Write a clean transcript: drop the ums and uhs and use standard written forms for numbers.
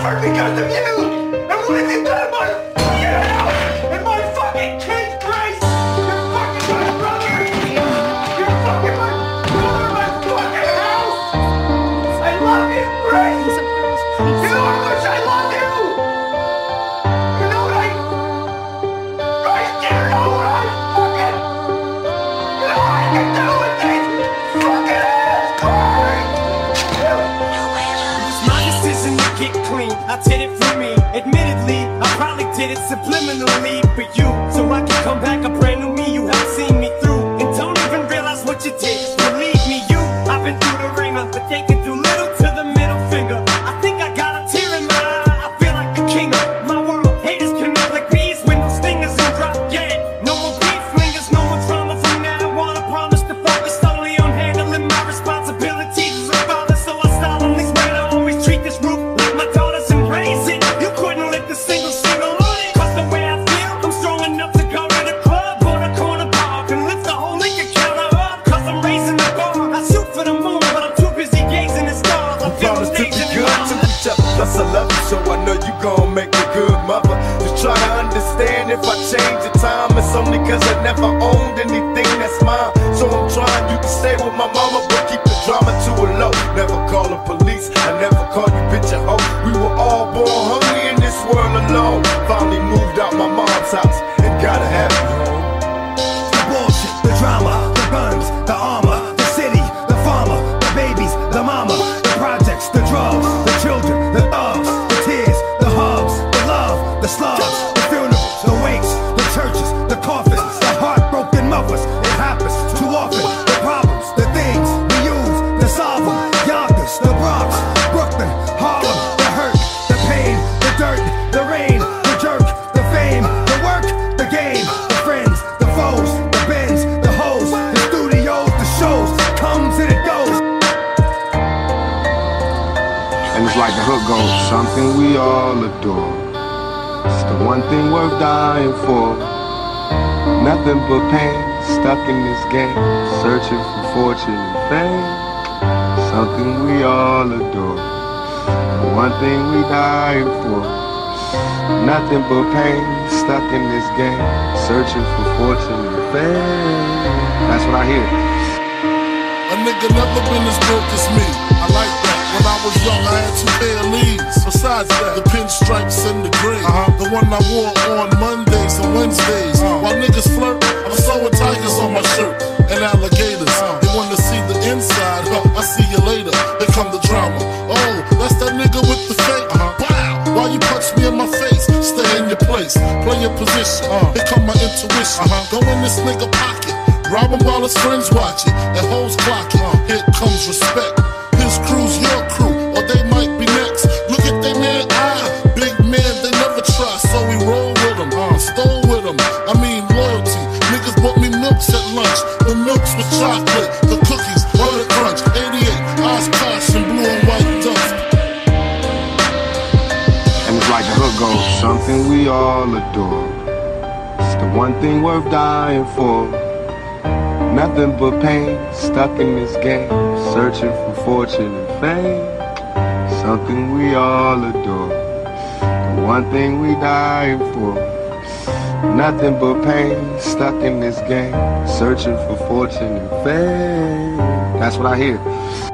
suffered because of you! And what have you done, motherfucker? And my fucking kid's Grace! You're fucking my brother! You're fucking my brother in my fucking house! I love you, Grace! You know how much I love you! You know what Grace, you know what I fucking... You know what I can do with these fucking ass, Grace! My decision to get clean, I did it for me. Admittedly, I probably did it subliminally for you, so I can come back a brand new me. You have seen me through, and don't even realize what you did. Believe me, I've been through the ringer, but they can do little to the middle finger. I think I got a tear in my eye. I feel like the king of my world. Haters connect like bees with no stingers and drop dead. No more beef flingers, no more drama from now on. I promise to focus solely on handling my responsibilities as a father, so I solemnly swear to always treat this roof like my daughters and raise it. You couldn't lift a single on it, cause the way I feel, I'm strong enough to go to the club or the corner bar and lift the whole liquor counter up, cause I'm raising the bar. I shoot for the moon, but I'm too busy gazing at stars. I feel I'm Promise to be stationed in good to my each other, plus I love you, so I know you gon' make a good mother. Just try to understand if I change the time, it's only cause I never owned anything that's mine. So I'm trying, you can stay with my mama, but keep the drama to a low. Never call the police, I never call you bitch a hoe. We were all born hungry in this world alone. Finally moved out my mom's house and gotta have you home. The bullshit, the drama, the guns, the armor, the city, the farmer, the babies, the mama, the projects, the drugs, the children, the thugs, the tears, the hugs, the love, the slugs, the funerals, the wakes, the churches, the coffins, the heartbroken mothers. It happens too often. The problems, the things we use to solve them. Yonkers, the Bronx, Brooklyn, Harlem, the hurt, the pain, the dirt, the rain, the jerk, the fame, the work, the game, the friends, the foes, the bends, the hoes, the studios, the shows, comes and it goes. And it's like the hook goes, something we all adore. It's the one thing worth dying for. Nothing but pain, stuck in this game, searching for fortune and fame. Something we all adore. The one thing we dying for. Nothing but pain, stuck in this game, searching for fortune and fame. That's what I hear. A nigga never been as broke as me. I like that. When I was young, I had 2 pair of leads. Besides that, the pinstripes and the gray. The one I wore on Mondays and Wednesdays. While niggas flirt, I'm sewing tigers on my shirt and alligators. They wanna see the inside, but I see you later. Here come the drama. Oh, that's that nigga with the fake. Wow, why you punch me in my face? Stay in your place, play your position. Here come my intuition. Go in this nigga pocket. Rob him while his friends watch it, and hoes clock it. Here comes respect. His crew's your crew, or they might be next. Look at they man eye, big man, they never try, so we roll with them, stole with them. I mean loyalty. Niggas bought me milks at lunch. The milks with chocolate, the cookies, butter crunch. 88, Oshkosh and blue and white dust. And it's like the hook goes, something we all adore. It's the one thing worth dying for. Nothing but pain, stuck in this game, searching for fortune and fame. Something we all adore. The one thing we dying for. Nothing but pain, stuck in this game, searching for fortune and fame. That's what I hear.